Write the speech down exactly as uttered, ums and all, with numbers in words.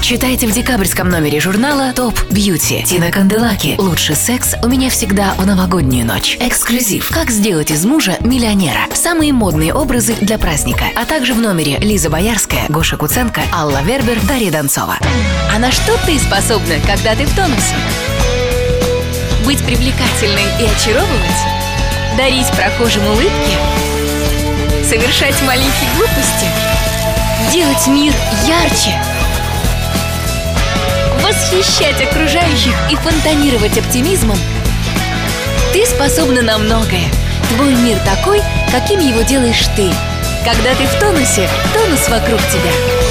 Читайте в декабрьском номере журнала «Топ Бьюти». Тина Канделаки. Лучший секс у меня всегда в новогоднюю ночь. Эксклюзив. Как сделать из мужа миллионера. Самые модные образы для праздника. А также в номере Лиза Боярская, Гоша Куценко, Алла Вербер, Дарья Донцова. А на что ты способна, когда ты в тонусе? Быть привлекательной и очаровывать? Дарить прохожим улыбки? Совершать маленькие глупости? Делать мир ярче? Восхищать окружающих и фонтанировать оптимизмом? Ты способна на многое. Твой мир такой, каким его делаешь ты. Когда ты в тонусе, тонус вокруг тебя.